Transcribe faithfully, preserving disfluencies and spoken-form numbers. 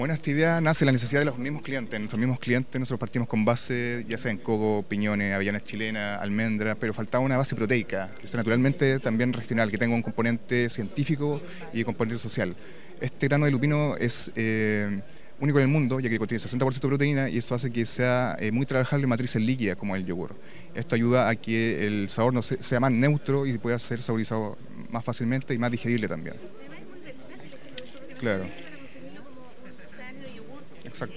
Bueno, esta idea nace de la necesidad de los mismos clientes. Nuestros mismos clientes, nosotros partimos con base, ya sea en coco, piñones, avellanas chilenas, almendras, pero faltaba una base proteica, que sea naturalmente también regional, que tenga un componente científico y componente social. Este grano de lupino es eh, único en el mundo, ya que contiene sesenta por ciento de proteína y eso hace que sea eh, muy trabajable en matrices líquidas como el yogur. Esto ayuda a que el sabor no sea más neutro y pueda ser saborizado más fácilmente y más digerible también. Claro.